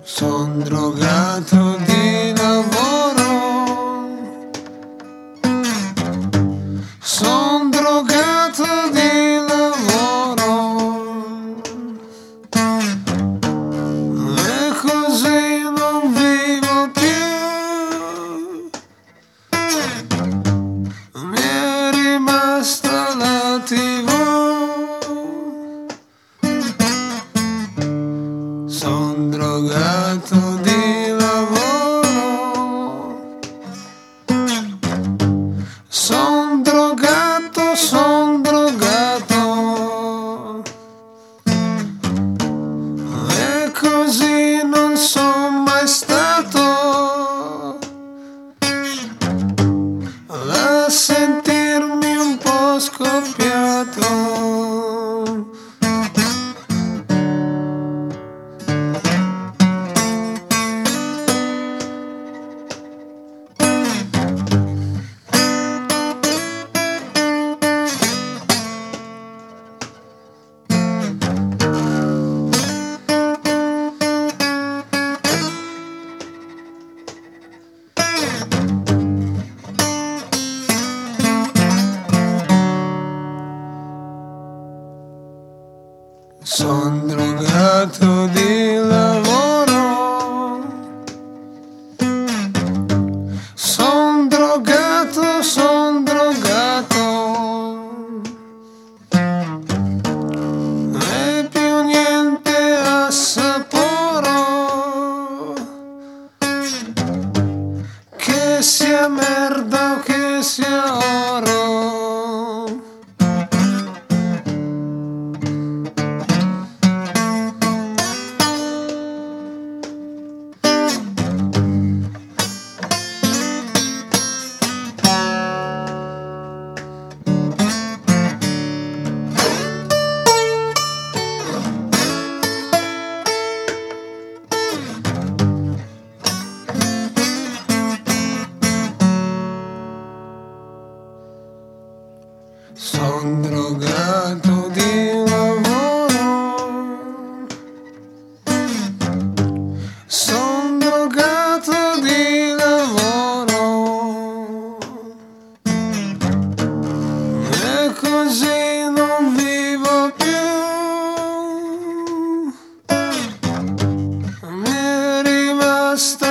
Son drogato di lavoro, son drogato di lavoro, e così non vivo più, mi è rimasta la TV. Son drogato di lavoro, son drogato, e così non son mai stato a sentirmi un po' scoppiato. Son drogato di lavoro, son drogato, e più niente assaporo, che sia merda o che sia oro. Son drogato di lavoro, son drogato di lavoro, e così non vivo più, mi è rimasta